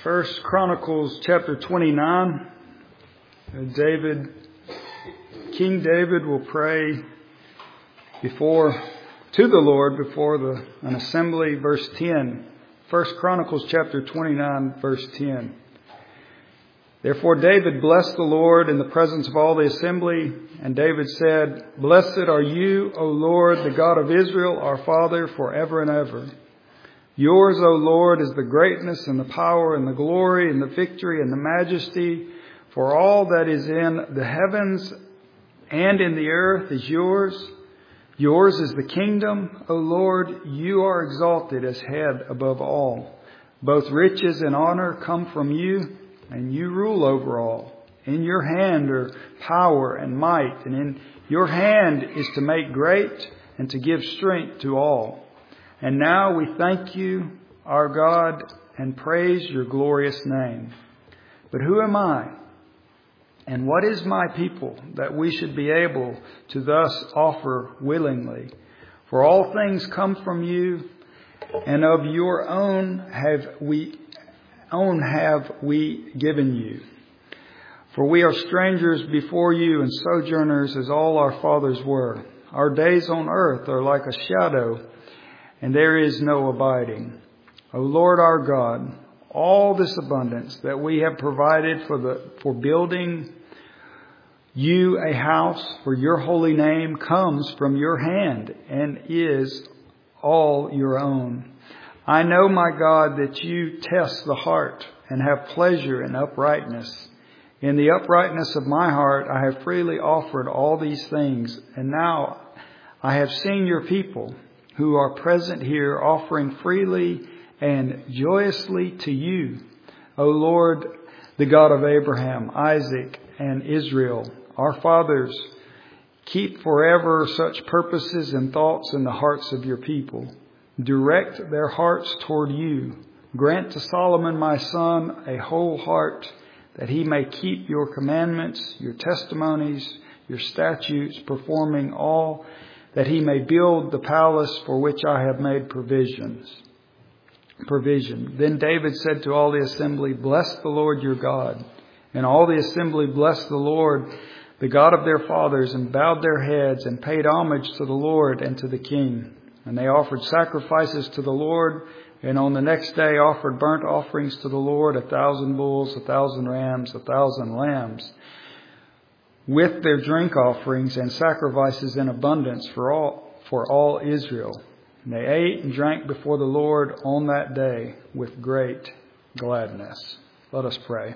First Chronicles chapter 29. King David will pray to the Lord before an assembly. Verse 10. First Chronicles chapter 29, verse 10. Therefore David blessed the Lord in the presence of all the assembly. And David said, Blessed are you, O Lord, the God of Israel, our Father, forever and ever. Yours, O Lord, is the greatness and the power and the glory and the victory and the majesty. For all that is in the heavens and in the earth is yours. Yours is the kingdom, O Lord. You are exalted as head above all. Both riches and honor come from you, and you rule over all. In your hand are power and might, and in your hand is to make great and to give strength to all. And now we thank you, our God, and praise your glorious name. But who am I? And what is my people that we should be able to thus offer willingly? For all things come from you, and of your own have we given you. For we are strangers before you and sojourners as all our fathers were. Our days on earth are like a shadow, and there is no abiding. O Lord our God, all this abundance that we have provided for building you a house for your holy name comes from your hand and is all your own. I know, my God, that you test the heart and have pleasure in uprightness. In the uprightness of my heart I have freely offered all these things, and now I have seen your people who are present here offering freely and joyously to you, O Lord, the God of Abraham, Isaac, and Israel, our fathers. Keep forever such purposes and thoughts in the hearts of your people. Direct their hearts toward you. Grant to Solomon, my son, a whole heart, that he may keep your commandments, your testimonies, your statutes, performing all, that he may build the palace for which I have made provision. Then David said to all the assembly, Bless the Lord your God. And all the assembly blessed the Lord, the God of their fathers, and bowed their heads and paid homage to the Lord and to the king. And they offered sacrifices to the Lord, and on the next day offered burnt offerings to the Lord, 1,000 bulls, 1,000 rams, 1,000 lambs, with their drink offerings and sacrifices in abundance for all Israel. And they ate and drank before the Lord on that day with great gladness. Let us pray.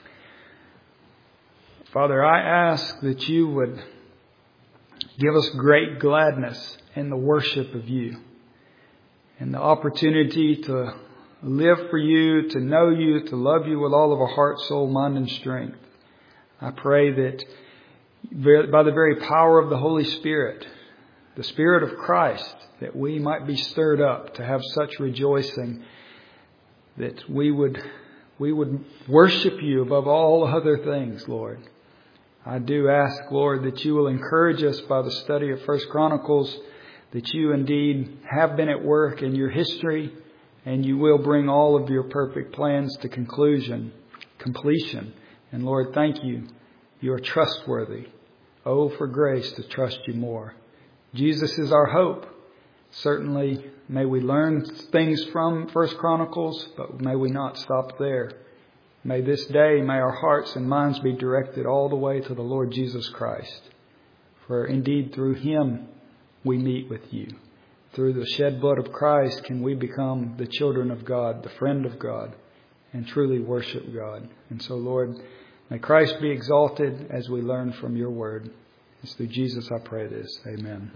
Father, I ask that you would give us great gladness in the worship of you, and the opportunity to live for you, to know you, to love you with all of our heart, soul, mind, and strength. I pray that by the very power of the Holy Spirit, the Spirit of Christ, that we might be stirred up to have such rejoicing, that we would worship you above all other things, Lord. I do ask, Lord, that you will encourage us by the study of First Chronicles, that you indeed have been at work in your history, and you will bring all of your perfect plans to completion. And Lord, thank you. You are trustworthy. Oh, for grace to trust you more. Jesus is our hope. Certainly, may we learn things from First Chronicles, but may we not stop there. May this day, may our hearts and minds be directed all the way to the Lord Jesus Christ. For indeed, through him we meet with you. Through the shed blood of Christ can we become the children of God, the friend of God, and truly worship God. And so, Lord, may Christ be exalted as we learn from your word. It's through Jesus I pray this. Amen.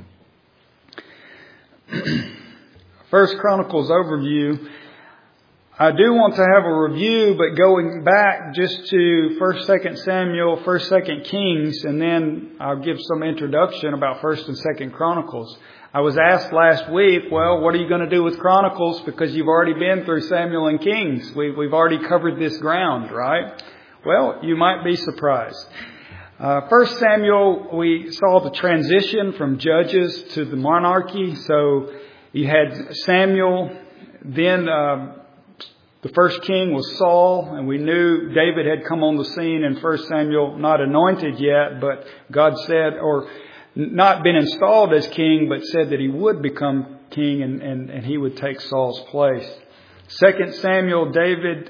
First Chronicles overview. I do want to have a review, but going back just to 1st, 2nd Samuel, 1st, 2nd Kings, and then I'll give some introduction about 1st and 2nd Chronicles. I was asked last week, well, what are you going to do with Chronicles? Because you've already been through Samuel and Kings. We've already covered this ground, right? Well, you might be surprised. 1st Samuel, we saw the transition from judges to the monarchy. So you had Samuel, then The first king was Saul, and we knew David had come on the scene in 1 Samuel, not anointed yet, but God said, or not been installed as king, but said that he would become king and he would take Saul's place. 2 Samuel, David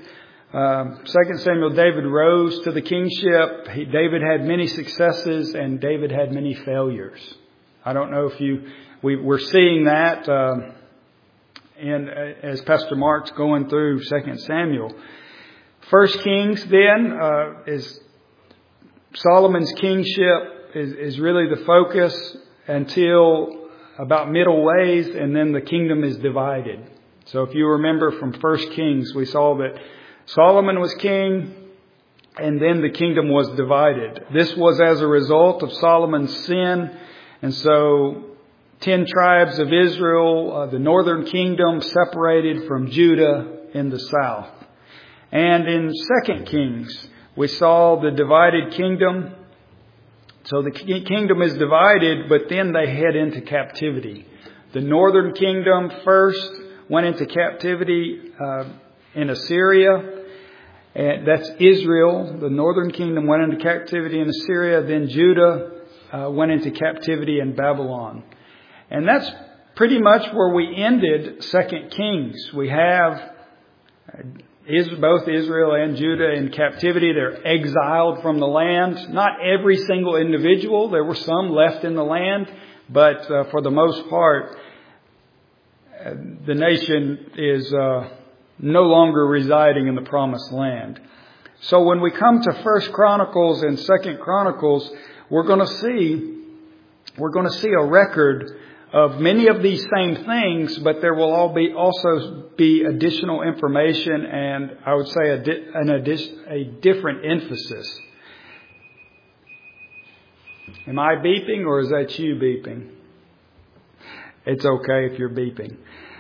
rose to the kingship. David had many successes and David had many failures. I don't know if we're seeing that, and as Pastor Mark's going through 2 Samuel. 1 Kings then is Solomon's kingship is really the focus until about middle ways, and then the kingdom is divided. So if you remember from 1 Kings, we saw that Solomon was king, and then the kingdom was divided. This was as a result of Solomon's sin, and so 10 tribes of Israel, the northern kingdom, separated from Judah in the south. And in 2 Kings, we saw the divided kingdom. So the kingdom is divided, but then they head into captivity. The northern kingdom first went into captivity in Assyria. And that's Israel. The northern kingdom went into captivity in Assyria. Then Judah went into captivity in Babylon. And that's pretty much where we ended 2 Kings. We have both Israel and Judah in captivity. They're exiled from the land. Not every single individual. There were some left in the land. But for the most part, the nation is no longer residing in the promised land. So when we come to 1 Chronicles and 2 Chronicles, we're going to see a record of many of these same things, but there will also be additional information, and I would say a different emphasis. Am I beeping, or is that you beeping? It's okay if you're beeping.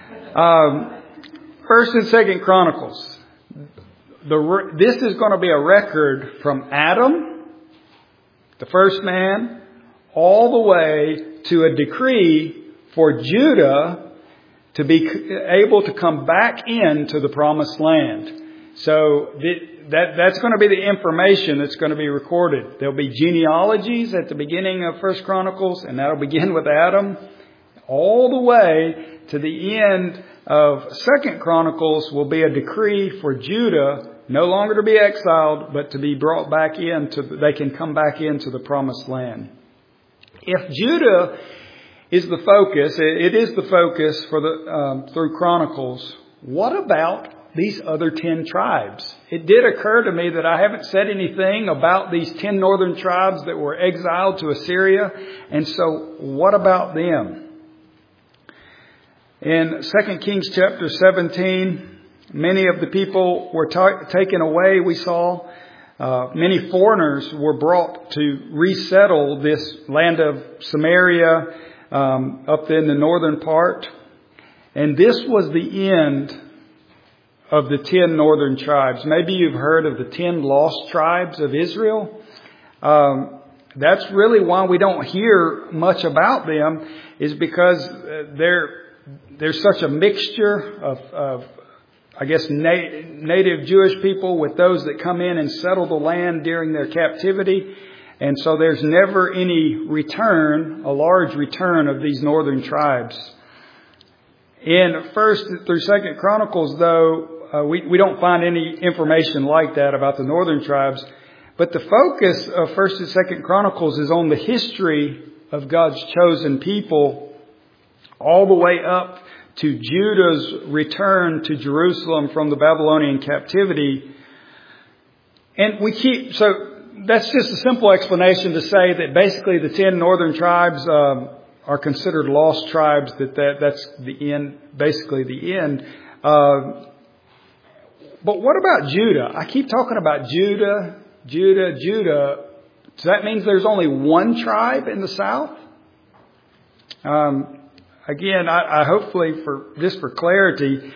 1 and 2 Chronicles. This is going to be a record from Adam, the first man, all the way to a decree for Judah to be able to come back into the promised land. So that's going to be the information that's going to be recorded. There'll be genealogies at the beginning of 1 Chronicles, and that'll begin with Adam, all the way to the end of 2 Chronicles will be a decree for Judah no longer to be exiled, but to be brought back they can come back into the promised land. If Judah is the focus, it is the focus for through Chronicles, what about these other 10 tribes? It did occur to me that I haven't said anything about these 10 northern tribes that were exiled to Assyria. And so what about them? In 2 Kings chapter 17, many of the people were taken away, we saw. Many foreigners were brought to resettle this land of Samaria up in the northern part. And this was the end of the 10 northern tribes. Maybe you've heard of the 10 lost tribes of Israel. That's really why we don't hear much about them, is because there's such a mixture of I guess, native Jewish people with those that come in and settle the land during their captivity. And so there's never any return, a large return of these northern tribes. In 1 through 2 Chronicles, though, we don't find any information like that about the northern tribes. But the focus of 1 and 2 Chronicles is on the history of God's chosen people all the way up to Judah's return to Jerusalem from the Babylonian captivity. And so that's just a simple explanation to say that basically the 10 northern tribes are considered lost tribes, that's the end, basically the end. But what about Judah? I keep talking about Judah. So that means there's only one tribe in the south? Again, I hopefully for clarity,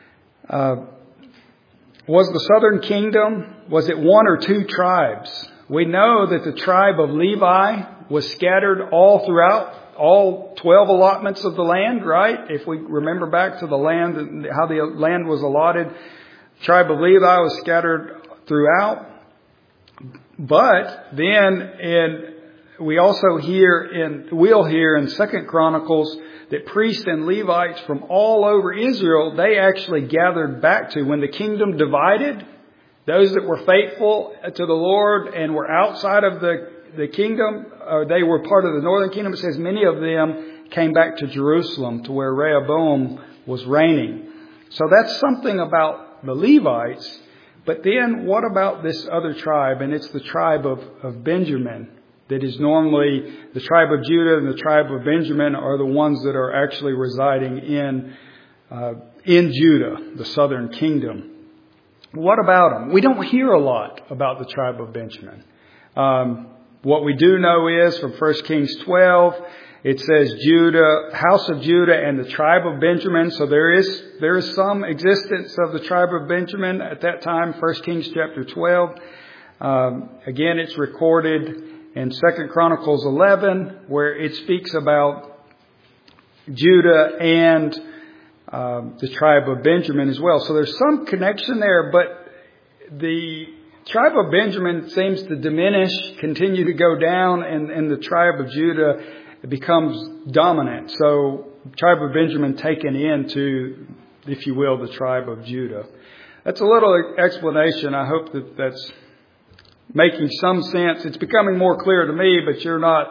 was the southern kingdom, was it one or two tribes? We know that the tribe of Levi was scattered all throughout all 12 allotments of the land, right? If we remember back to the land, how the land was allotted tribe of Levi was scattered throughout. But then we'll hear in 2 Chronicles that priests and Levites from all over Israel, they actually gathered back to, when the kingdom divided, those that were faithful to the Lord and were outside of the kingdom, they were part of the northern kingdom. It says many of them came back to Jerusalem, to where Rehoboam was reigning. So that's something about the Levites. But then what about this other tribe? And it's the tribe of Benjamin. That is normally the tribe of Judah and the tribe of Benjamin are the ones that are actually residing in Judah, the southern kingdom. What about them? We don't hear a lot about the tribe of Benjamin. What we do know is from 1 Kings 12, it says Judah, house of Judah and the tribe of Benjamin. So there is some existence of the tribe of Benjamin at that time, 1 Kings chapter 12. Again, it's recorded in 2 Chronicles 11, where it speaks about Judah and the tribe of Benjamin as well. So there's some connection there, but the tribe of Benjamin seems to diminish, continue to go down, and the tribe of Judah becomes dominant. So the tribe of Benjamin taken into, if you will, the tribe of Judah. That's a little explanation. I hope that's making some sense. It's becoming more clear to me, but you're not.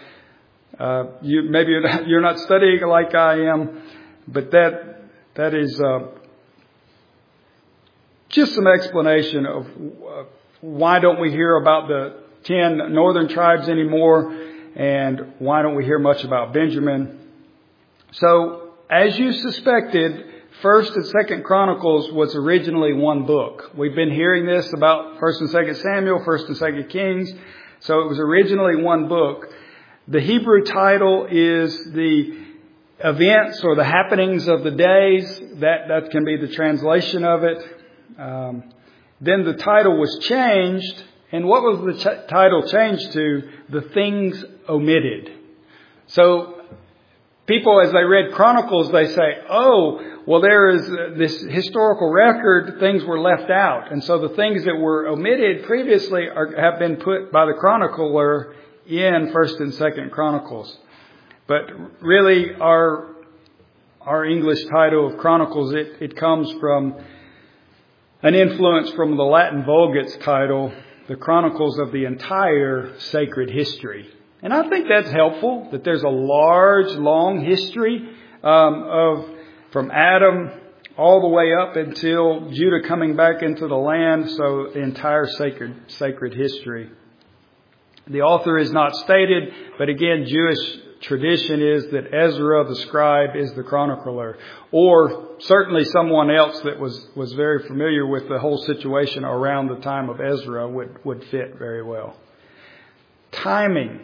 You're not studying like I am. But that is just some explanation of why don't we hear about the 10 northern tribes anymore, and why don't we hear much about Benjamin. So, as you suspected, 1st and 2nd Chronicles was originally one book. We've been hearing this about 1st and 2nd Samuel, 1st and 2nd Kings. So it was originally one book. The Hebrew title is the events or the happenings of the days. That can be the translation of it. Then the title was changed. And what was the title changed to? The Things Omitted. So people, as they read Chronicles, they say, oh, well, there is this historical record, things were left out. And so the things that were omitted previously have been put by the chronicler in 1st and 2nd Chronicles. But really, our English title of Chronicles, it comes from an influence from the Latin Vulgate's title, The Chronicles of the Entire Sacred History. And I think that's helpful, that there's a large, long history from Adam all the way up until Judah coming back into the land. So the entire sacred history. The author is not stated, but again, Jewish tradition is that Ezra the scribe is the chronicler, or certainly someone else that was very familiar with the whole situation around the time of Ezra would fit very well. Timing.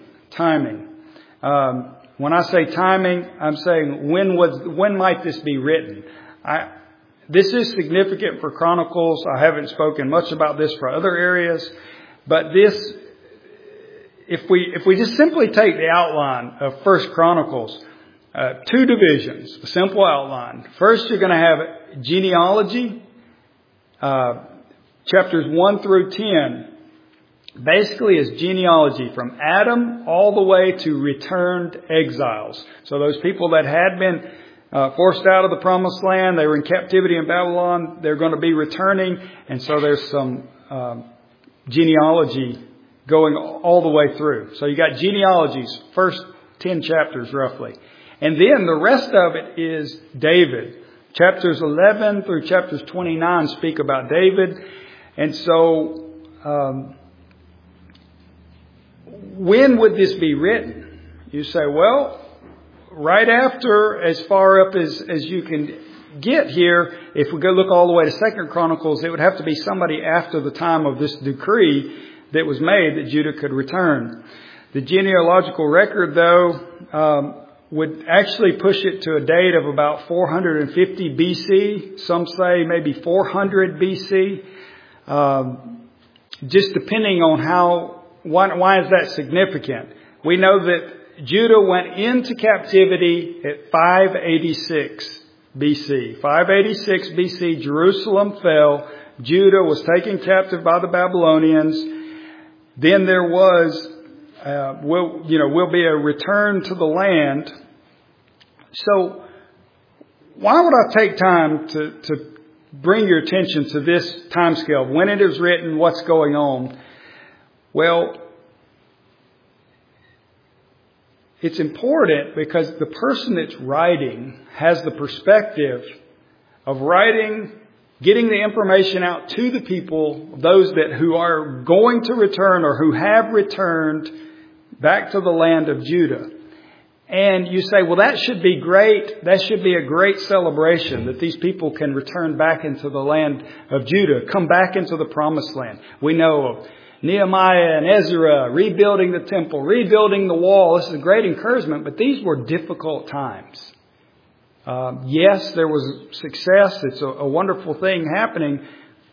When I say timing, I'm saying when might this be written? This is significant for Chronicles. I haven't spoken much about this for other areas, but this, if we just simply take the outline of 1 Chronicles, 2 divisions, a simple outline. First, you're going to have genealogy, chapters 1 through 10. Basically is genealogy from Adam all the way to returned exiles. So those people that had been forced out of the promised land, they were in captivity in Babylon, they're going to be returning. And so there's some genealogy going all the way through. So you got genealogies, first 10 chapters roughly. And then the rest of it is David. Chapters 11 through chapters 29 speak about David. And so when would this be written? You say, well, right after, as far up as you can get here, if we go look all the way to 2 Chronicles, it would have to be somebody after the time of this decree that was made that Judah could return. The genealogical record, though, would actually push it to a date of about 450 BC. Some say maybe 400 BC. Just depending on why is that significant? We know that Judah went into captivity at 586 BC. 586 BC, Jerusalem fell. Judah was taken captive by the Babylonians. Then there was, will be a return to the land. So why would I take time to bring your attention to this time scale, when it is written, what's going on? Well, it's important because the person that's writing has the perspective of writing, getting the information out to the people, those who are going to return or who have returned back to the land of Judah. And you say, well, that should be great. That should be a great celebration that these people can return back into the land of Judah, come back into the promised land. We know of Nehemiah and Ezra rebuilding the temple, rebuilding the wall. This is a great encouragement, but these were difficult times. Yes, there was success. It's a wonderful thing happening.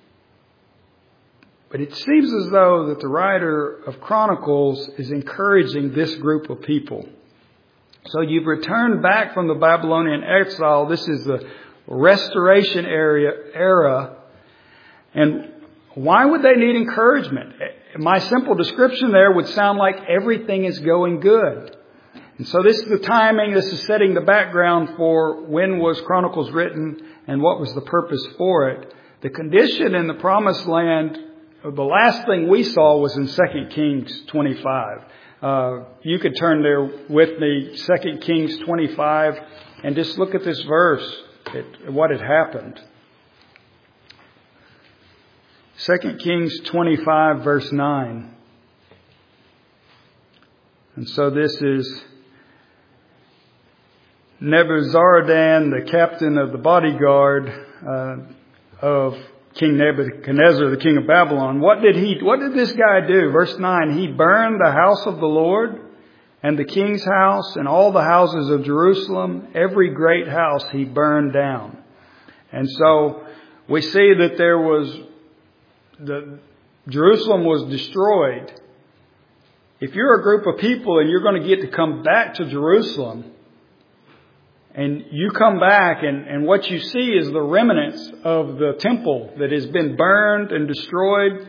But it seems as though that the writer of Chronicles is encouraging this group of people. So you've returned back from the Babylonian exile. This is the restoration era. And why would they need encouragement? My simple description there would sound like everything is going good. And so this is the timing. This is setting the background for when was Chronicles written and what was the purpose for it. The condition in the promised land, the last thing we saw was in 2 Kings 25. You could turn there with me, 2 Kings 25, and just look at this verse, what had happened. 2 Kings 25, verse 9. And so this is Nebuzaradan, the captain of the bodyguard of King Nebuchadnezzar, the king of Babylon. What did this guy do? Verse 9, he burned the house of the Lord and the king's house and all the houses of Jerusalem. Every great house he burned down. And so we see that Jerusalem was destroyed. If you're a group of people and you're going to get to come back to Jerusalem, and you come back and what you see is the remnants of the temple that has been burned and destroyed.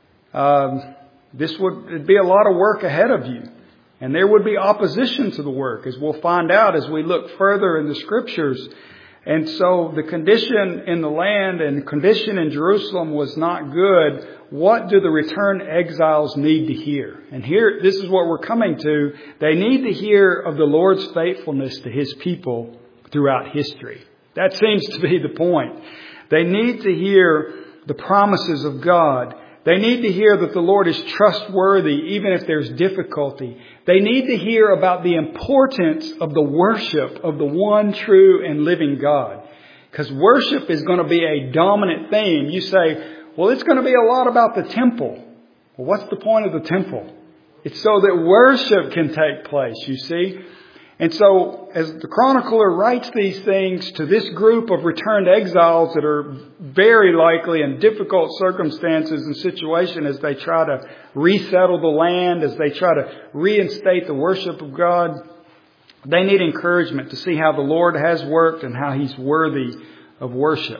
This would be a lot of work ahead of you. And there would be opposition to the work, as we'll find out as we look further in the scriptures. And so the condition in the land and condition in Jerusalem was not good. What do the returned exiles need to hear? And here, this is what we're coming to. They need to hear of the Lord's faithfulness to His people throughout history. That seems to be the point. They need to hear the promises of God. They need to hear that the Lord is trustworthy even if there's difficulty. They need to hear about the importance of the worship of the one true and living God. Because worship is going to be a dominant theme. You say, well, it's going to be a lot about the temple. Well, what's the point of the temple? It's so that worship can take place, you see. And so as the chronicler writes these things to this group of returned exiles that are very likely in difficult circumstances and situation as they try to resettle the land, as they try to reinstate the worship of God, they need encouragement to see how the Lord has worked and how He's worthy of worship.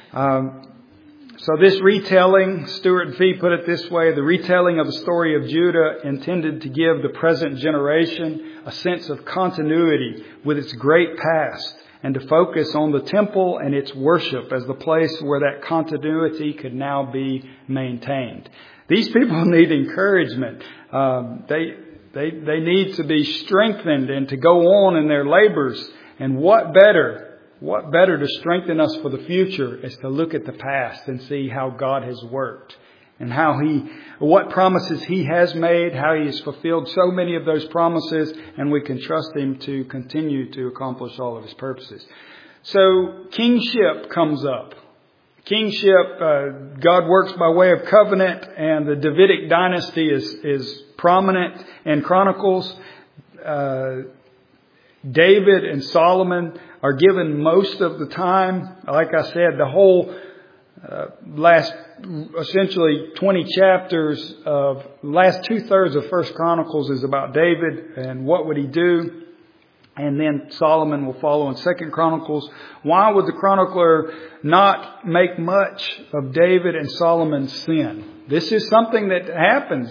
So this retelling, Stuart Fee put it this way, the retelling of the story of Judah intended to give the present generation a sense of continuity with its great past and to focus on the temple and its worship as the place where that continuity could now be maintained. These people need encouragement. They need to be strengthened and to go on in their labors. And what better to strengthen us for the future is to look at the past and see how God has worked and what promises He has made, how He has fulfilled so many of those promises, and we can trust Him to continue to accomplish all of His purposes. So kingship comes up. Kingship, God works by way of covenant, and the Davidic dynasty is prominent in Chronicles. David and Solomon are given most of the time. Like I said, the whole last essentially 20 chapters last 2/3 of 1 Chronicles is about David and what would he do. And then Solomon will follow in 2 Chronicles. Why would the chronicler not make much of David and Solomon's sin? This is something that happens.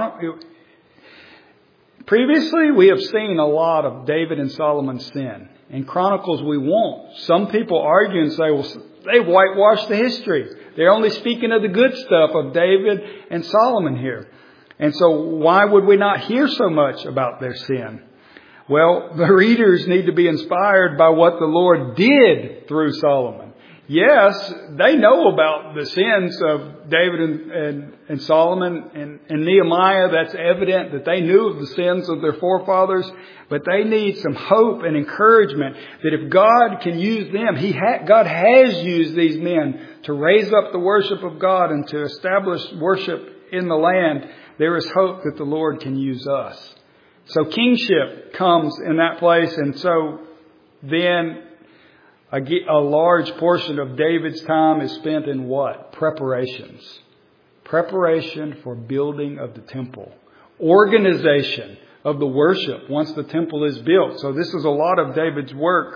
Previously, we have seen a lot of David and Solomon's sin. In Chronicles, we won't. Some people argue and say, well, they've whitewashed the history. They're only speaking of the good stuff of David and Solomon here. And so why would we not hear so much about their sin? Well, the readers need to be inspired by what the Lord did through Solomon. Yes, they know about the sins of David and Solomon and Nehemiah. That's evident that they knew of the sins of their forefathers. But they need some hope and encouragement that if God can use them, God has used these men to raise up the worship of God and to establish worship in the land. There is hope that the Lord can use us. So kingship comes in that place. And so then a large portion of David's time is spent in what? Preparations. Preparation for building of the temple. Organization of the worship once the temple is built. So this is a lot of David's work.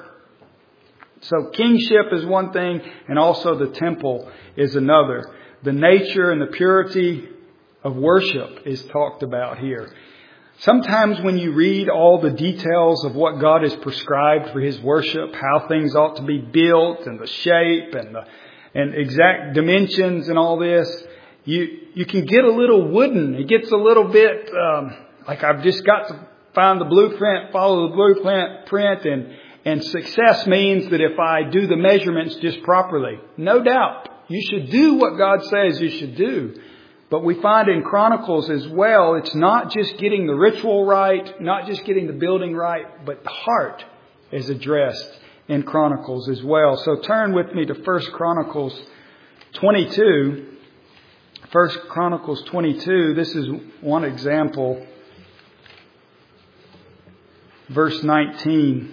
So kingship is one thing, and also the temple is another. The nature and the purity of worship is talked about here. Sometimes when you read all the details of what God has prescribed for His worship, how things ought to be built and the shape and exact dimensions and all this, you can get a little wooden. It gets a little bit like I've just got to find the blueprint, follow the blueprint, and success means that if I do the measurements just properly, no doubt you should do what God says you should do. But we find in Chronicles as well, it's not just getting the ritual right, not just getting the building right, but the heart is addressed in Chronicles as well. So turn with me to 1 Chronicles 22. 1 Chronicles 22, this is one example. Verse 19.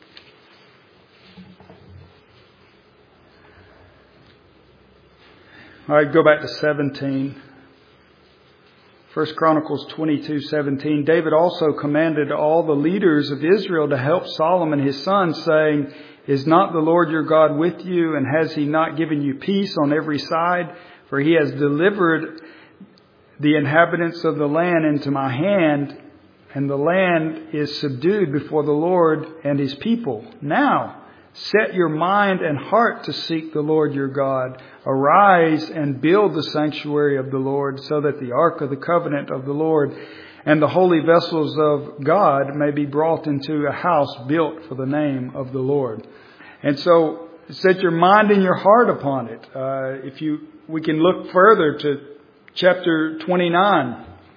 All right, go back to 17. 1 Chronicles 22:17. David also commanded all the leaders of Israel to help Solomon his son, saying, "Is not the Lord your God with you, and has He not given you peace on every side? For He has delivered the inhabitants of the land into my hand, and the land is subdued before the Lord and His people. Now, set your mind and heart to seek the Lord your God. Arise and build the sanctuary of the Lord, so that the ark of the covenant of the Lord and the holy vessels of God may be brought into a house built for the name of the Lord." And so set your mind and your heart upon it. We can look further to chapter 29.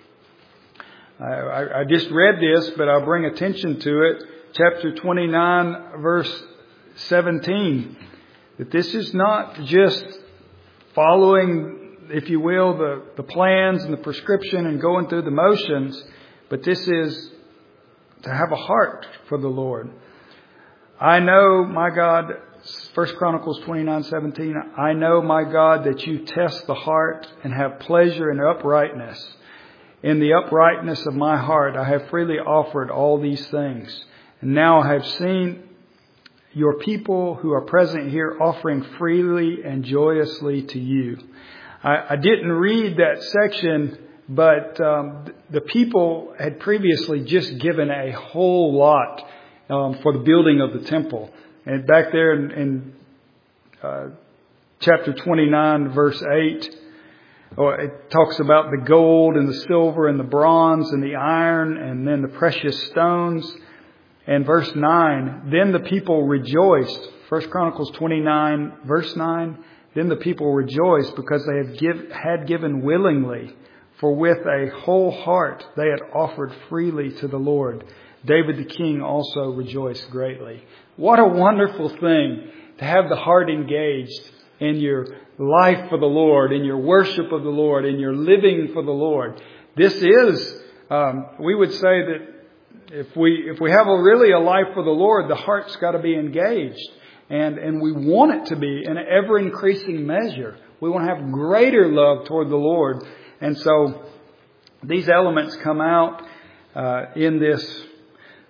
I just read this, but I'll bring attention to it. Chapter 29, verse 17, that this is not just following, if you will, the plans and the prescription and going through the motions, but this is to have a heart for the Lord. I know, my God, 1 Chronicles 29:17, I know, my God, that you test the heart and have pleasure in uprightness. In the uprightness of my heart, I have freely offered all these things. And now I have seen your people who are present here offering freely and joyously to you. I didn't read that section, but the people had previously just given a whole lot for the building of the temple. And back there in chapter 29, verse 8, it talks about the gold and the silver and the bronze and the iron and then the precious stones. And verse 9, then the people rejoiced. 1 Chronicles 29, verse 9, then the people rejoiced because they had given willingly, for with a whole heart they had offered freely to the Lord. David the king also rejoiced greatly. What a wonderful thing to have the heart engaged in your life for the Lord, in your worship of the Lord, in your living for the Lord. This is, we would say that if we have really a life for the Lord, the heart's got to be engaged. And we want it to be in an ever-increasing measure. We want to have greater love toward the Lord. And so these elements come out in this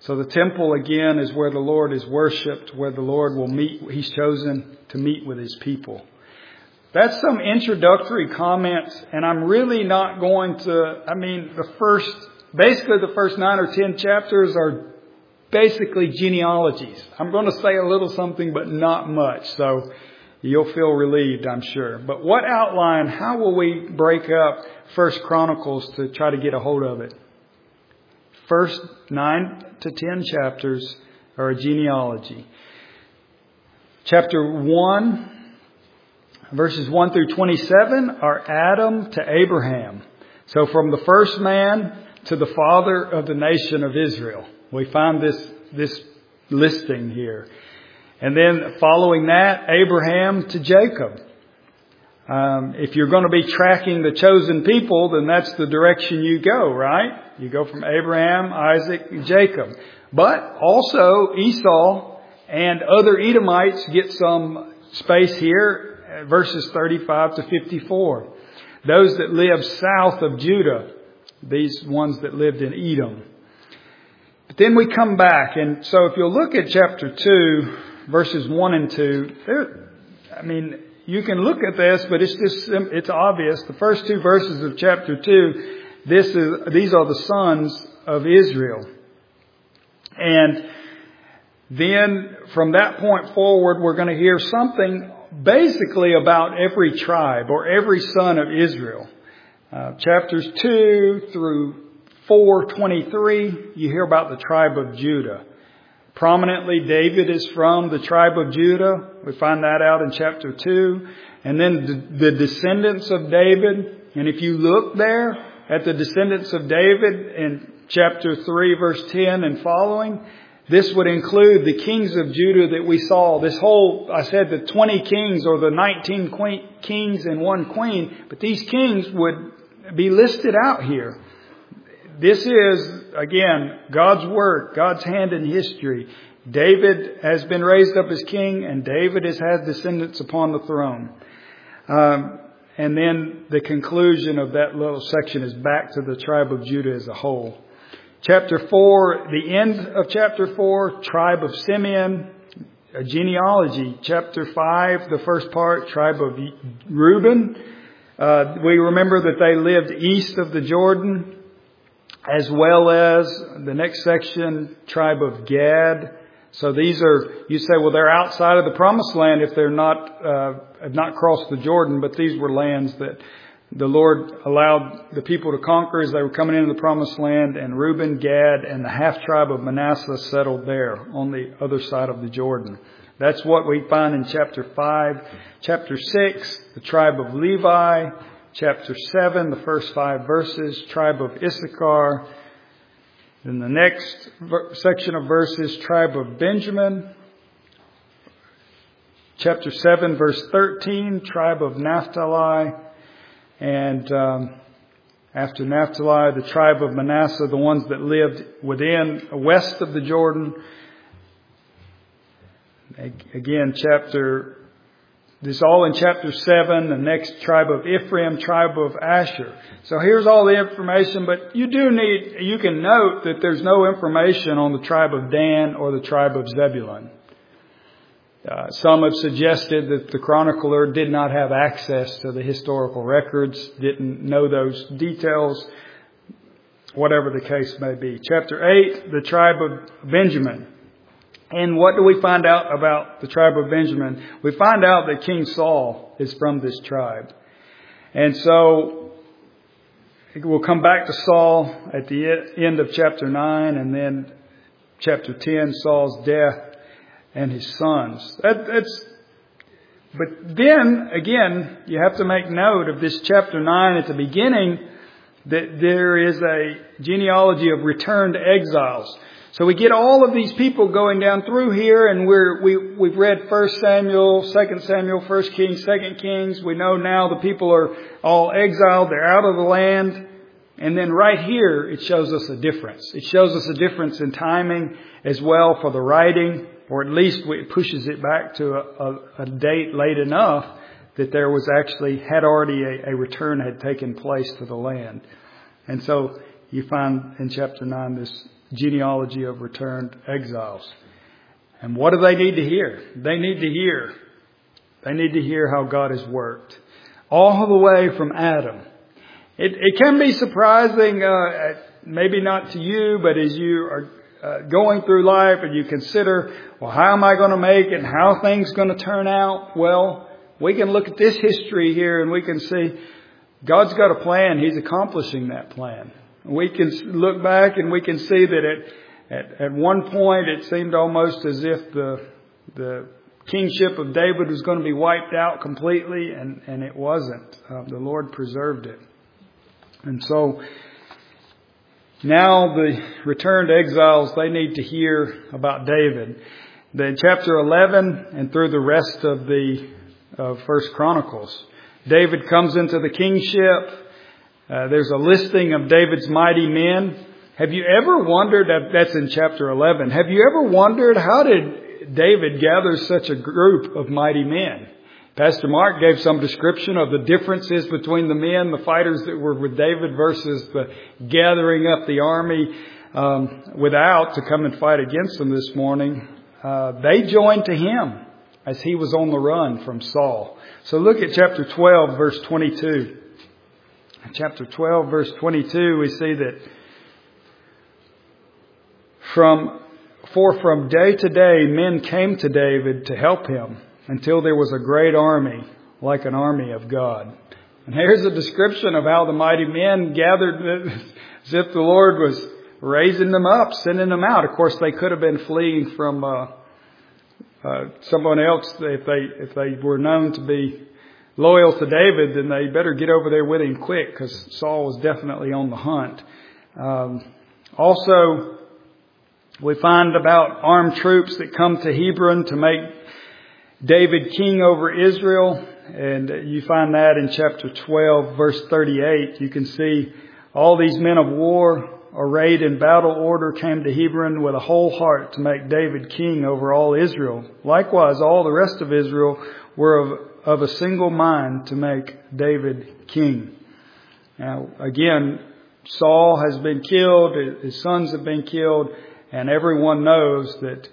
So the temple, again, is where the Lord is worshipped, where the Lord will meet. He's chosen to meet with His people. That's some introductory comments, and I'm really not going to, basically the first 9 or 10 chapters are basically genealogies. I'm going to say a little something, but not much. So you'll feel relieved, I'm sure. But what outline, how will we break up 1 Chronicles to try to get a hold of it? First 9 to 10 chapters are a genealogy. Chapter 1, verses 1 through 27 are Adam to Abraham. So from the first man to the father of the nation of Israel. We find this listing here. And then following that, Abraham to Jacob. If you're going to be tracking the chosen people, then that's the direction you go, right? You go from Abraham, Isaac, and Jacob. But also Esau and other Edomites get some space here, verses 35 to 54. Those that live south of Judah, these ones that lived in Edom. But then we come back, and so if you'll look at chapter 2, verses 1 and 2, you can look at this, but it's obvious. The first 2 verses of chapter 2, these are the sons of Israel. And then from that point forward, we're going to hear something basically about every tribe or every son of Israel. Chapters 2 through 4:23, you hear about the tribe of Judah. Prominently, David is from the tribe of Judah. We find that out in chapter 2. And then the descendants of David. And if you look there at the descendants of David in chapter 3, verse 10 and following, this would include the kings of Judah that we saw. I said the 20 kings or the 19 kings and 1 queen. But these kings would be listed out here. This is, again, God's work, God's hand in history. David has been raised up as king, and David has had descendants upon the throne. And then the conclusion of that little section is back to the tribe of Judah as a whole. Chapter 4, the end of chapter 4, tribe of Simeon, a genealogy. Chapter 5, the first part, tribe of Reuben. We remember that they lived east of the Jordan, as well as the next section, tribe of Gad. So these are, you say, well, they're outside of the promised land if they're have not crossed the Jordan, but these were lands that the Lord allowed the people to conquer as they were coming into the promised land, and Reuben, Gad, and the half tribe of Manasseh settled there on the other side of the Jordan. That's what we find in chapter 5. Chapter 6, the tribe of Levi. Chapter 7, the first 5 verses, tribe of Issachar. Then the next section of verses, tribe of Benjamin. Chapter 7, verse 13, tribe of Naphtali. And after Naphtali, the tribe of Manasseh, the ones that lived west of the Jordan. Again, this is all in chapter 7, the next tribe of Ephraim, tribe of Asher. So here's all the information, but you can note that there's no information on the tribe of Dan or the tribe of Zebulun. Some have suggested that the chronicler did not have access to the historical records, didn't know those details, whatever the case may be. Chapter 8, the tribe of Benjamin. And what do we find out about the tribe of Benjamin? We find out that King Saul is from this tribe. And so we'll come back to Saul at the end of chapter 9, and then chapter 10, Saul's death and his sons. But then, again, you have to make note of this chapter 9 at the beginning, that there is a genealogy of returned exiles. So we get all of these people going down through here, and we've read 1 Samuel, 2 Samuel, 1 Kings, 2 Kings. We know now the people are all exiled. They're out of the land. And then right here, it shows us a difference. It shows us a difference in timing as well for the writing, or at least it pushes it back to a date late enough that there was already a return had taken place to the land. And so you find in chapter 9 this genealogy of returned exiles. And what do they need to hear? They need to hear how God has worked. All the way from Adam. It can be surprising, maybe not to you, but as you are going through life and you consider, well, how am I going to make it and how things going to turn out? Well, we can look at this history here and we can see God's got a plan. He's accomplishing that plan. We can look back and we can see that at one point it seemed almost as if the kingship of David was going to be wiped out completely, and it wasn't. The Lord preserved it. And so now the returned exiles, they need to hear about David. In chapter 11 and through the rest of the First Chronicles, David comes into the kingship. There's a listing of David's mighty men. Have you ever wondered, that's in chapter 11, have you ever wondered how did David gather such a group of mighty men? Pastor Mark gave some description of the differences between the men, the fighters that were with David versus the gathering up the army without to come and fight against them this morning. They joined to him as he was on the run from Saul. So look at chapter 12, verse 22. In chapter 12, verse 22, we see that from day to day, men came to David to help him until there was a great army, like an army of God. And here's a description of how the mighty men gathered as if the Lord was raising them up, sending them out. Of course, they could have been fleeing from someone else. If they were known to be loyal to David, then they better get over there with him quick, because Saul was definitely on the hunt. Also, we find about armed troops that come to Hebron to make David king over Israel. And you find that in chapter 12, verse 38. You can see all these men of war arrayed in battle order came to Hebron with a whole heart to make David king over all Israel. Likewise, all the rest of Israel were of a single mind to make David king. Now, again, Saul has been killed. His sons have been killed. And everyone knows that,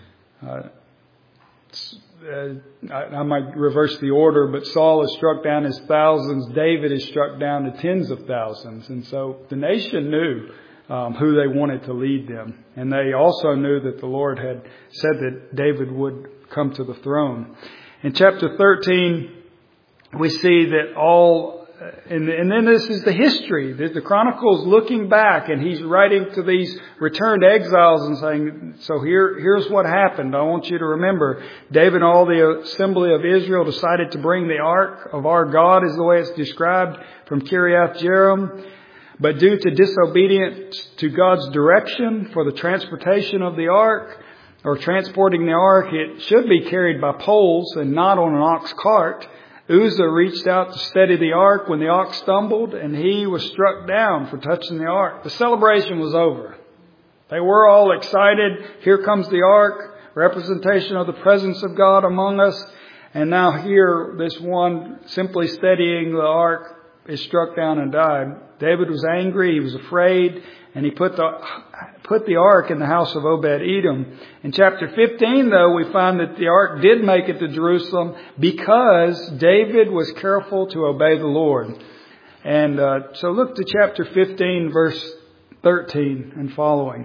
I might reverse the order, but Saul has struck down his thousands. David has struck down the tens of thousands. And so the nation knew who they wanted to lead them. And they also knew that the Lord had said that David would come to the throne. In chapter 13, we see that and then this is the history. The Chronicles looking back, and he's writing to these returned exiles and saying, so here's what happened. I want you to remember, David and all the assembly of Israel decided to bring the ark of our God, is the way it's described, from Kiriath Jearim. But due to disobedience to God's direction for the transportation of the ark, or transporting the ark, it should be carried by poles and not on an ox cart. Uzzah reached out to steady the ark when the ox stumbled, and he was struck down for touching the ark. The celebration was over. They were all excited. Here comes the ark, representation of the presence of God among us. And now here, this one simply steadying the ark is struck down and died. David was angry. He was afraid. And he put the ark in the house of Obed-Edom. In chapter 15, though, we find that the ark did make it to Jerusalem because David was careful to obey the Lord. And so look to chapter 15, verse 13 and following.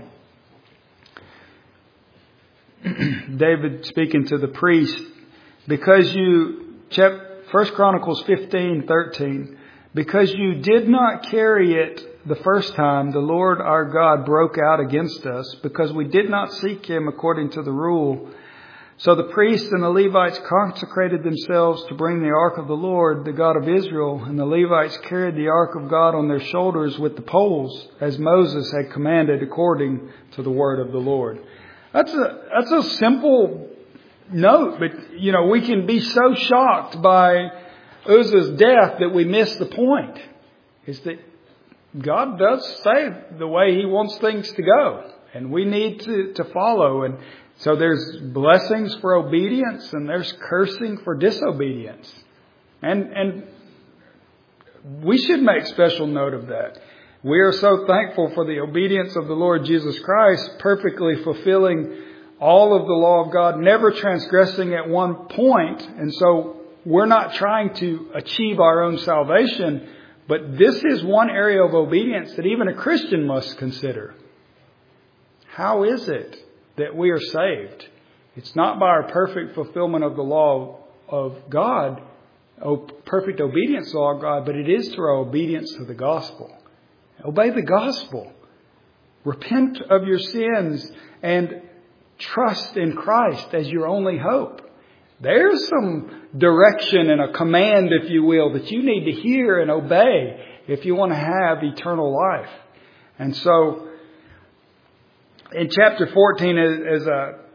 David speaking to the priest, because 1 Chronicles 15:13, because you did not carry it the first time, the Lord our God broke out against us, because we did not seek him according to the rule. So the priests and the Levites consecrated themselves to bring the ark of the Lord, the God of Israel, and the Levites carried the ark of God on their shoulders with the poles, as Moses had commanded according to the word of the Lord. That's a simple note, but we can be so shocked by Uzzah's death that we miss the point. Is that God does say the way he wants things to go, and we need to follow. And so there's blessings for obedience, and there's cursing for disobedience. And we should make special note of that. We are so thankful for the obedience of the Lord Jesus Christ, perfectly fulfilling all of the law of God, never transgressing at one point. And so we're not trying to achieve our own salvation, but this is one area of obedience that even a Christian must consider. How is it that we are saved? It's not by our perfect fulfillment of the law of God, perfect obedience to the law of God, but it is through our obedience to the gospel. Obey the gospel. Repent of your sins and trust in Christ as your only hope. There's some direction and a command, if you will, that you need to hear and obey if you want to have eternal life. And so, in chapter 14, as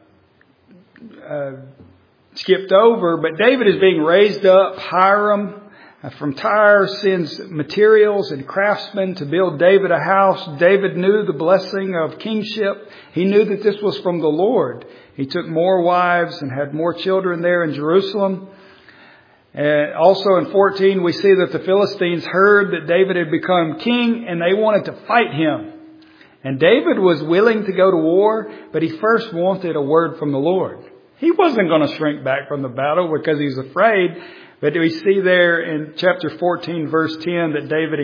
skipped over, but David is being raised up. Hiram from Tyre sends materials and craftsmen to build David a house. David knew the blessing of kingship. He knew that this was from the Lord. He took more wives and had more children there in Jerusalem. Also in 14, we see that the Philistines heard that David had become king and they wanted to fight him. And David was willing to go to war, but he first wanted a word from the Lord. He wasn't going to shrink back from the battle because he was afraid. But we see there in chapter 14, verse 10, that David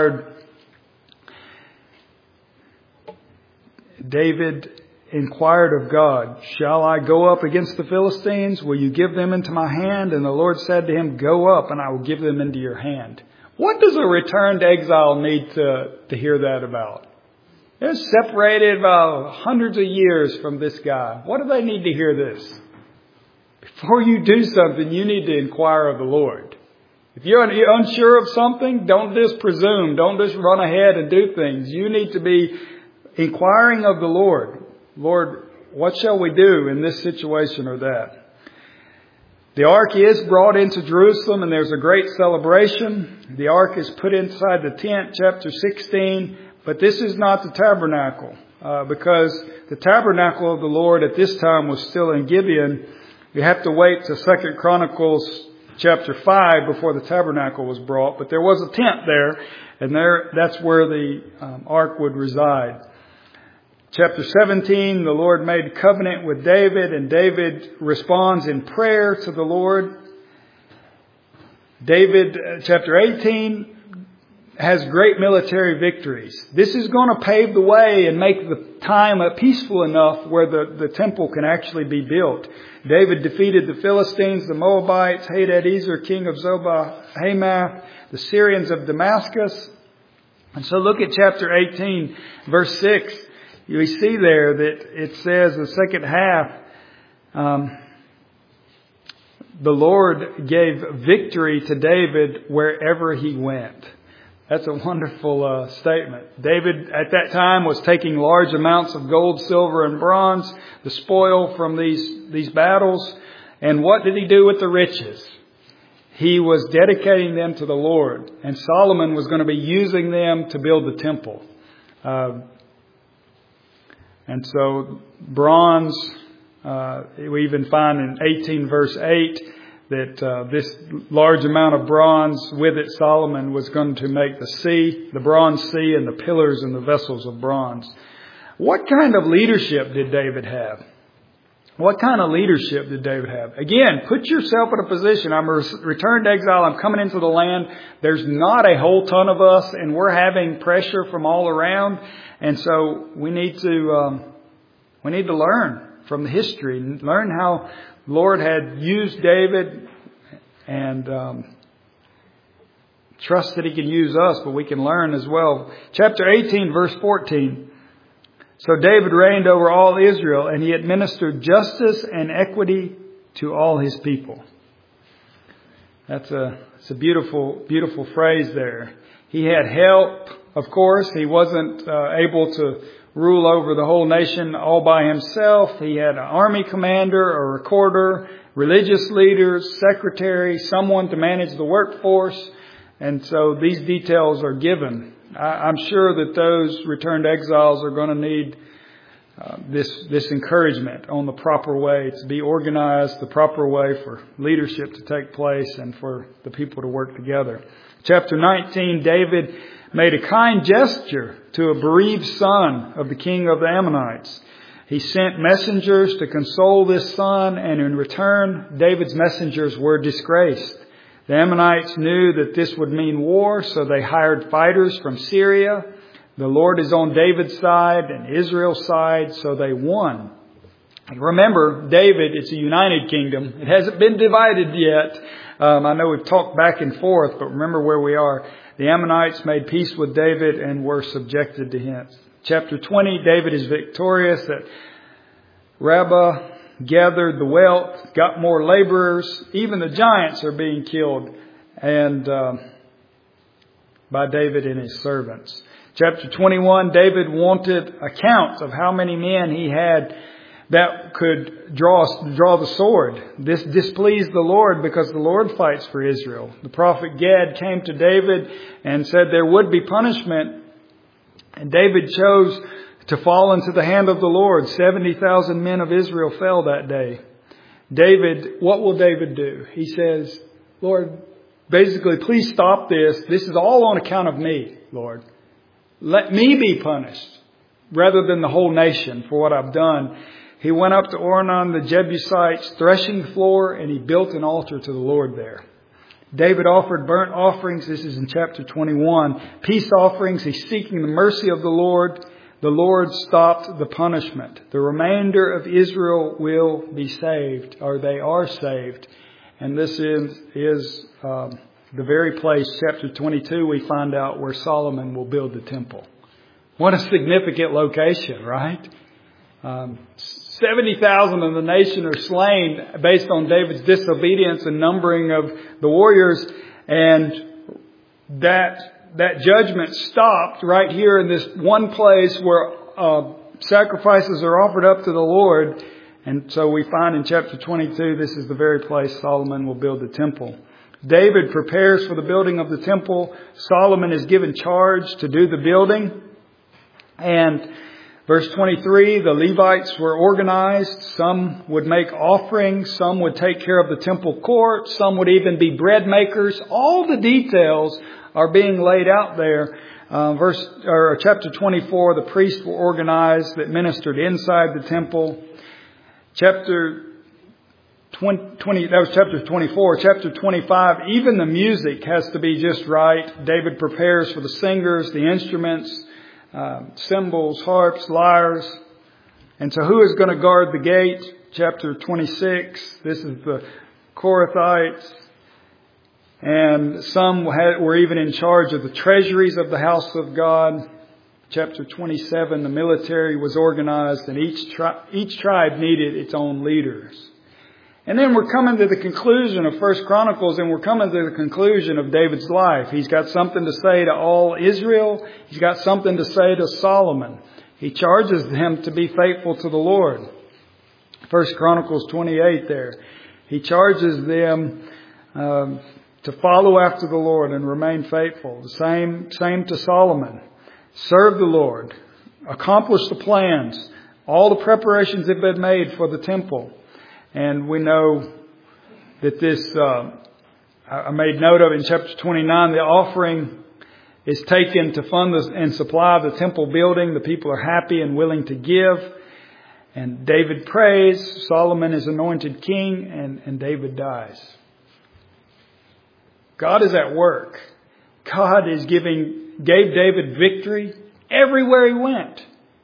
inquired of God, "Shall I go up against the Philistines? Will you give them into my hand?" And the Lord said to him, "Go up, and I will give them into your hand." What does a returned exile need to hear that about? They're separated by hundreds of years from this guy. What do they need to hear this? Before you do something, you need to inquire of the Lord. If you're unsure of something, don't just presume. Don't just run ahead and do things. You need to be inquiring of the Lord. Lord, what shall we do in this situation or that? The ark is brought into Jerusalem and there's a great celebration. The ark is put inside the tent, chapter 16. But this is not the tabernacle, because the tabernacle of the Lord at this time was still in Gibeon. You have to wait to 2 Chronicles chapter 5 before the tabernacle was brought. But there was a tent there, and that's where the ark would reside. Chapter 17, the Lord made covenant with David, and David responds in prayer to the Lord. David, chapter 18, has great military victories. This is going to pave the way and make the time peaceful enough where the temple can actually be built. David defeated the Philistines, the Moabites, Hadadezer, king of Zobah, Hamath, the Syrians of Damascus. And so look at chapter 18, verse 6. You see there that it says the second half, the Lord gave victory to David wherever he went. That's a wonderful statement. David at that time was taking large amounts of gold, silver, and bronze, the spoil from these battles. And what did he do with the riches? He was dedicating them to the Lord. And Solomon was going to be using them to build the temple. And so bronze, we even find in 18 verse 8, that this large amount of bronze, with it Solomon was going to make the bronze sea and the pillars and the vessels of bronze. What kind of leadership did David have? What kind of leadership did David have? Again, put yourself in a position. I'm a returned exile. I'm coming into the land. There's not a whole ton of us, and we're having pressure from all around. And so we need to learn from the history, learn how the Lord had used David, and trust that He can use us, but we can learn as well. Chapter 18, verse 14. So David reigned over all Israel, and he administered justice and equity to all his people. It's a beautiful, beautiful phrase there. He had help, of course. He wasn't able to rule over the whole nation all by himself. He had an army commander, a recorder, religious leaders, secretary, someone to manage the workforce. And so these details are given. I'm sure that those returned exiles are going to need this encouragement on the proper way to be organized, the proper way for leadership to take place and for the people to work together. Chapter 19, David made a kind gesture to a bereaved son of the king of the Ammonites. He sent messengers to console this son, and in return, David's messengers were disgraced. The Ammonites knew that this would mean war, so they hired fighters from Syria. The Lord is on David's side and Israel's side, so they won. Remember, David, it's a united kingdom. It hasn't been divided yet. I know we've talked back and forth, but remember where we are. The Ammonites made peace with David and were subjected to him. Chapter 20, David is victorious at Rabbah, gathered the wealth, got more laborers. Even the giants are being killed and by David and his servants. Chapter 21, David wanted accounts of how many men he had that could draw the sword. This displeased the Lord because the Lord fights for Israel. The prophet Gad came to David and said there would be punishment. And David chose to fall into the hand of the Lord. 70,000 men of Israel fell that day. What will David do? He says, Lord, basically, please stop this. This is all on account of me, Lord. Let me be punished rather than the whole nation for what I've done. He went up to Ornan the Jebusites' threshing floor, and he built an altar to the Lord there. David offered burnt offerings. This is in chapter 21. Peace offerings. He's seeking the mercy of the Lord. The Lord stopped the punishment. The remainder of Israel will be saved, or they are saved. And this is the very place, chapter 22, we find out where Solomon will build the temple. What a significant location, right? 70,000 of the nation are slain based on David's disobedience and numbering of the warriors. And that judgment stopped right here in this one place where sacrifices are offered up to the Lord. And so we find in chapter 22, this is the very place Solomon will build the temple. David prepares for the building of the temple. Solomon is given charge to do the building. And verse 23, the Levites were organized. Some would make offerings. Some would take care of the temple court. Some would even be bread makers. All the details are being laid out there. Chapter 24, the priests were organized that ministered inside the temple. Chapter 20, that was chapter 24. Chapter 25, even the music has to be just right. David prepares for the singers, the instruments, cymbals, harps, lyres. And so who is going to guard the gate? Chapter 26, this is the Korathites. And some were even in charge of the treasuries of the house of God. Chapter 27, the military was organized, and each tribe needed its own leaders. And then we're coming to the conclusion of 1 Chronicles, and we're coming to the conclusion of David's life. He's got something to say to all Israel. He's got something to say to Solomon. He charges them to be faithful to the Lord. 1 Chronicles 28 there. He charges them to follow after the Lord and remain faithful. The same to Solomon. Serve the Lord. Accomplish the plans. All the preparations have been made for the temple. And we know that this, I made note of in chapter 29, the offering is taken to fund and supply the temple building. The people are happy and willing to give. And David prays. Solomon is anointed king, and David dies. God is at work. God gave David victory everywhere he went.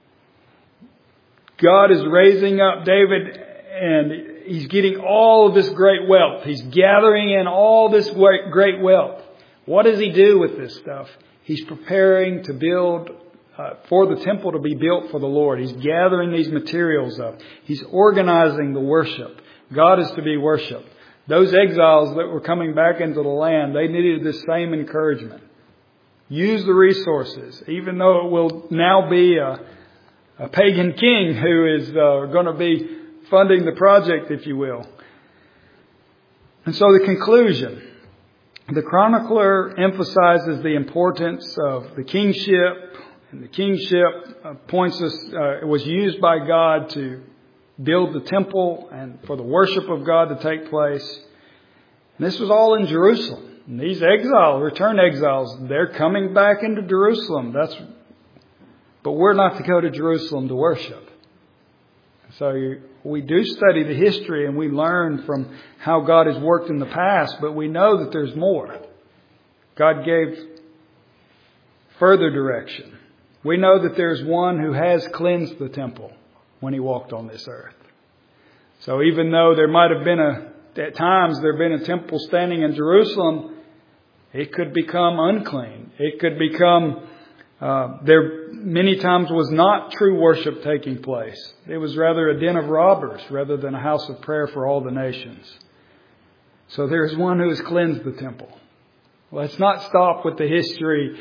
God is raising up David, and he's getting all of this great wealth. He's gathering in all this great wealth. What does he do with this stuff? He's preparing to build for the temple to be built for the Lord. He's gathering these materials up. He's organizing the worship. God is to be worshipped. Those exiles that were coming back into the land, they needed this same encouragement. Use the resources, even though it will now be a pagan king who is going to be funding the project, if you will. And so the conclusion. The chronicler emphasizes the importance of the kingship. And the kingship points us, it was used by God to build the temple and for the worship of God to take place. And this was all in Jerusalem. And these exiles, return exiles, they're coming back into Jerusalem. But we're not to go to Jerusalem to worship. So we do study the history and we learn from how God has worked in the past, but we know that there's more. God gave further direction. We know that there's one who has cleansed the temple when He walked on this earth. So even though there might have been at times there been a temple standing in Jerusalem, it could become unclean. It could become, there many times was not true worship taking place. It was rather a den of robbers rather than a house of prayer for all the nations. So there's one who has cleansed the temple. Let's not stop with the history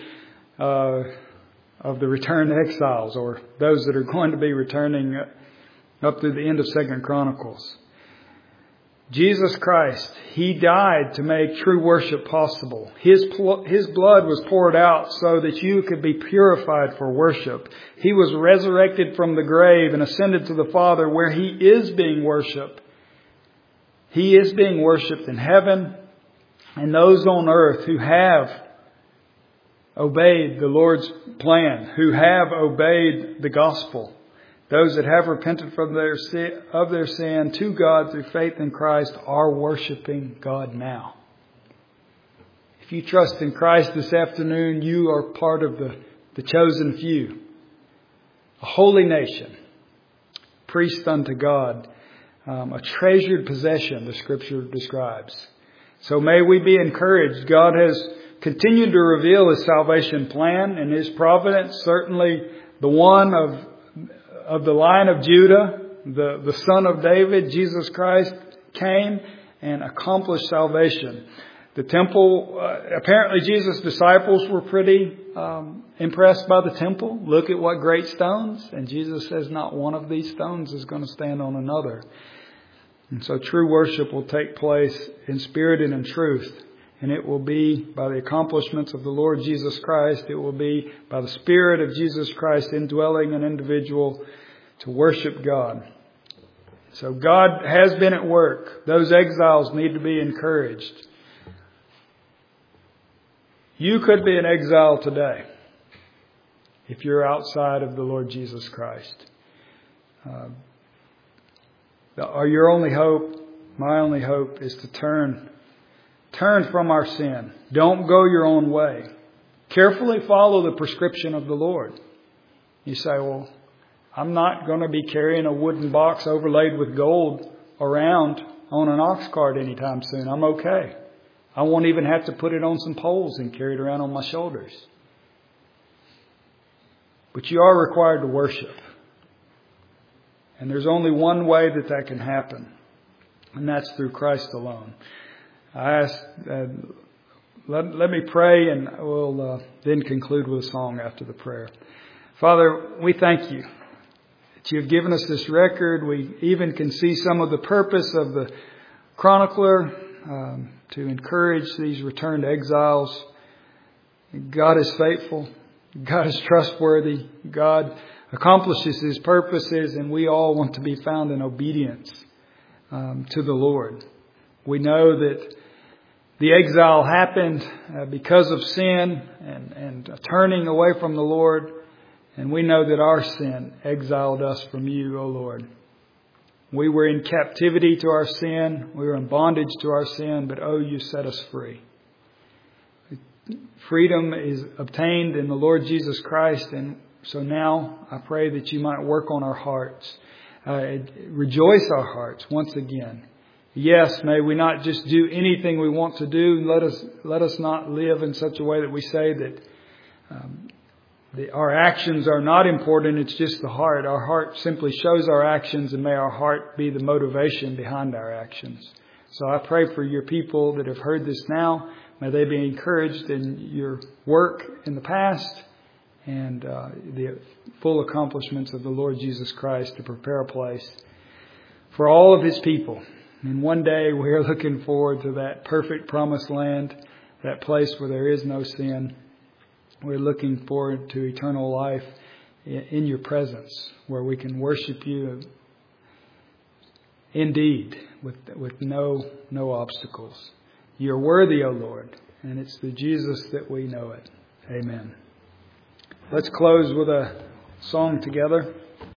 of the returned exiles or those that are going to be returning up through the end of 2 Chronicles. Jesus Christ, He died to make true worship possible. His blood was poured out so that you could be purified for worship. He was resurrected from the grave and ascended to the Father where He is being worshipped. He is being worshipped in heaven, and those on earth who have obeyed the Lord's plan, who have obeyed the gospel, those that have repented from their sin to God through faith in Christ are worshiping God now. If you trust in Christ this afternoon, you are part of the chosen few, a holy nation, priest unto God, a treasured possession, the Scripture describes. So may we be encouraged. God has continued to reveal His salvation plan and His providence. Certainly the one of the line of Judah, the son of David, Jesus Christ, came and accomplished salvation. The temple, apparently Jesus' disciples were pretty impressed by the temple. Look at what great stones. And Jesus says not one of these stones is going to stand on another. And so true worship will take place in spirit and in truth. And it will be by the accomplishments of the Lord Jesus Christ. It will be by the Spirit of Jesus Christ indwelling an individual to worship God. So God has been at work. Those exiles need to be encouraged. You could be an exile today if you're outside of the Lord Jesus Christ. Your only hope, my only hope, is to turn from our sin. Don't go your own way. Carefully follow the prescription of the Lord. You say, well, I'm not going to be carrying a wooden box overlaid with gold around on an ox cart anytime soon. I'm okay. I won't even have to put it on some poles and carry it around on my shoulders. But you are required to worship. And there's only one way that can happen. And that's through Christ alone. I ask, let me pray, and we'll then conclude with a song after the prayer. Father, we thank You that You have given us this record. We even can see some of the purpose of the chronicler to encourage these returned exiles. God is faithful. God is trustworthy. God accomplishes His purposes, and we all want to be found in obedience to the Lord. We know that the exile happened because of sin and turning away from the Lord. And we know that our sin exiled us from You, O Lord. We were in captivity to our sin. We were in bondage to our sin. But, You set us free. Freedom is obtained in the Lord Jesus Christ. And so now I pray that You might work on our hearts. Rejoice our hearts once again. Yes, may we not just do anything we want to do. Let us not live in such a way that we say that our actions are not important. It's just the heart. Our heart simply shows our actions, and may our heart be the motivation behind our actions. So I pray for Your people that have heard this now. May they be encouraged in Your work in the past and the full accomplishments of the Lord Jesus Christ to prepare a place for all of His people. And one day we are looking forward to that perfect promised land, that place where there is no sin. We're looking forward to eternal life in Your presence, where we can worship You indeed with no obstacles. You're worthy, O Lord. And it's through Jesus that we know it. Amen. Let's close with a song together.